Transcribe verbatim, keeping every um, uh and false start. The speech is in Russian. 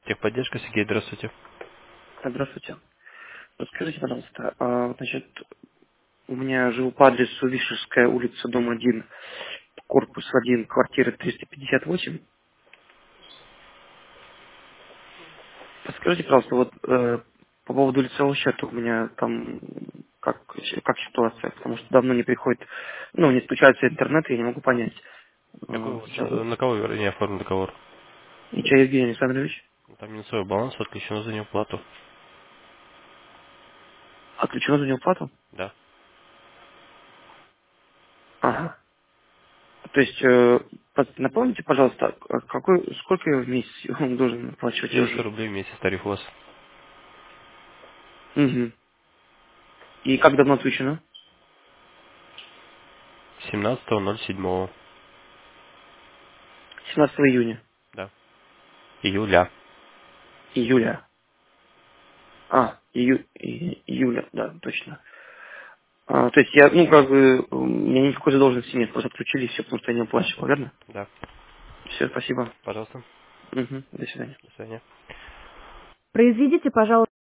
Техподдержка, Сергей, здравствуйте. Здравствуйте. Подскажите, пожалуйста, а, значит, у меня живу по адресу Вишерская улица, дом один, корпус один, квартира триста пятьдесят восемь. Подскажите, пожалуйста, вот э, по поводу лицевого счета у меня там как, как ситуация, потому что давно не приходит, ну, не включается интернет, и я не могу понять. Какой Э, у вас, сейчас. э, на кого, вернее, оформлен договор? Ничего, Евгений Александрович, Там минусовой баланс отключено за неуплату. отключено за неуплату? Да. Ага. То есть, э, под- напомните, пожалуйста, а какой, сколько я в месяц он должен оплачивать? Я четыреста уже... рублей в месяц тариф у вас. Мгм. И как давно отключено? семнадцатого ноль седьмого. семнадцатого июня. Да. Июля. Июля. А, ию, и- июля, да, точно. А, то есть я, ну, как бы, у меня никакой задолженности нет, просто отключили и все, потому что я не оплачивал, верно? Да. Все, спасибо. Пожалуйста. Угу, до свидания. До свидания. Произведите, пожалуйста.